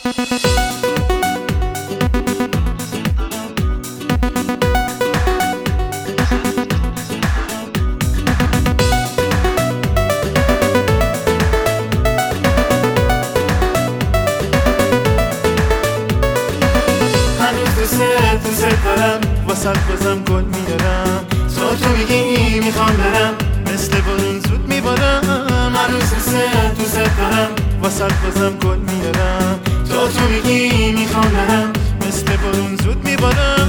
دوست دارم واسه بازم گل میارم تو میگی میخوام برم مثل بارون زود میبارم هنوز دوست دارم واسه بازم گل میارم تو میگی میخوام برم مثل بارون زود میبارم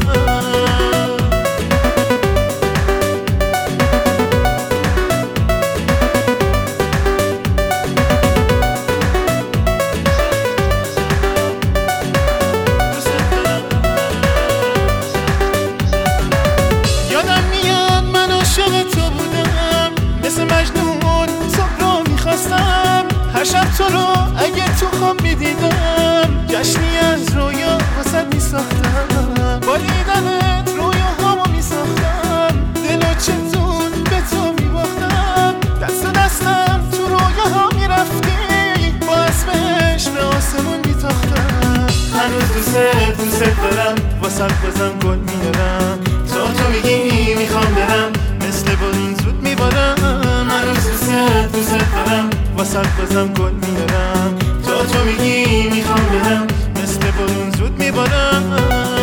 هر شب تو رو اگه تو خواب میدیدم جشنی از رویا واسد میساختم با دیدنت رویاهامو میساختم دل و چتون به تو میباختم دستم تو رویاها میرفتی با اسمش به آسمون میتاختم هنوز دوست دارم واسد بازم گل میارم تو میگی میخوام برم مثل بارون زود میبارم هنوز دوست دارم واسه بازم گل میارم تو میگی میخوام برم مثل بارون زود میبارم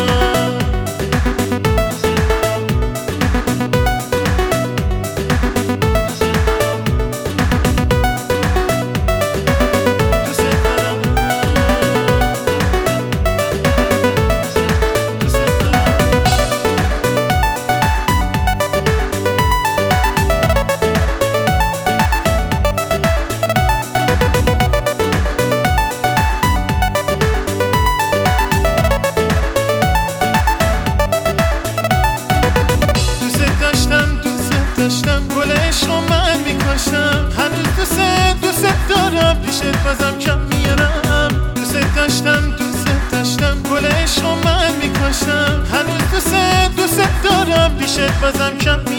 گل عشق رو من میکاشم هنوز دوست دارم پیشت بازم کم میارم دوست داشتم گل عشق رو من میکاشم هنوز دوست دارم پیشت بازم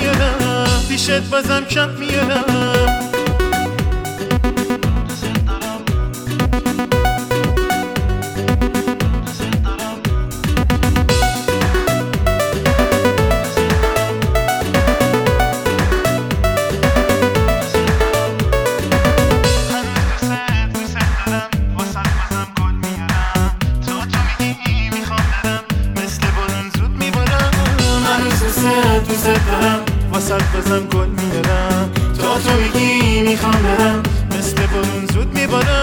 کم میارم دوست دارم واسه بازم گل میارم تو میگی میخوام برم مثل بارون زود میبارم